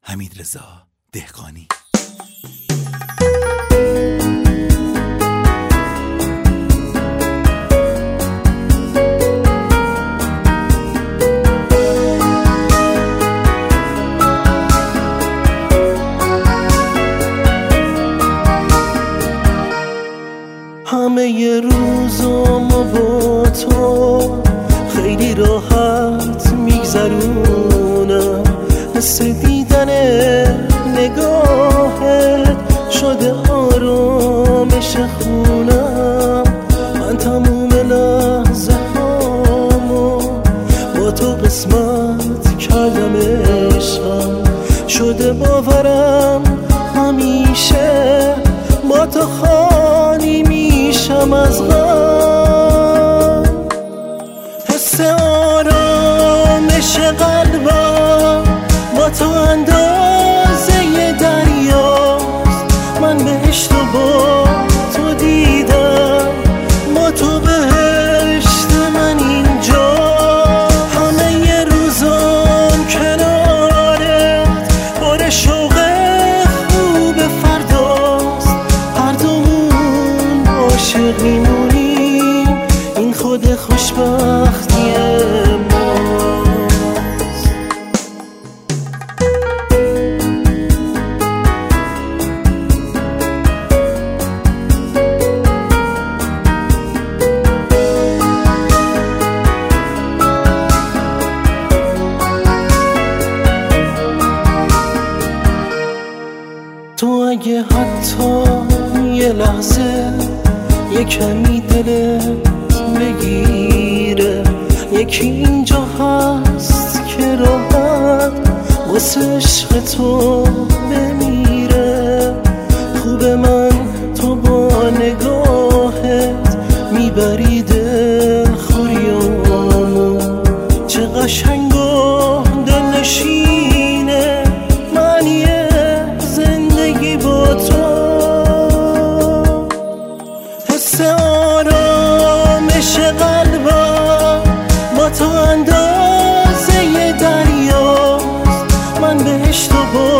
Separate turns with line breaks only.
حمیدرضا دهقانی.
همه ی روزم با تو خیلی راحت میگذرونم، حس دیدن نگاهت شده آرامش خونم. من تموم لحظه هامو با تو قسمت کردم، عشقم شده باورم همیشه با تو خالی میشم از غم. حس آرامش قلبم با تو اندازه دریاست، من بهشت رو با تو دیدم، با تو بهشت من اینجا. همه ی روزم کنارت پر شوق خوب فرداست، هر دومون عاشق میمونیم، این خود خوشبختی ماست. تو اگه حتی یه لحظه یه کمی دلت بگیره، یکی اینجا هست که راحت واسه عشق تو بمیره. خوب من تو با نگاهت میبری دلخوریامو، چه قشنگ و دلنشینه معنی زندگی با تو. حس آرامش قلبم با تو اندازه دریاست، من بهشت رو با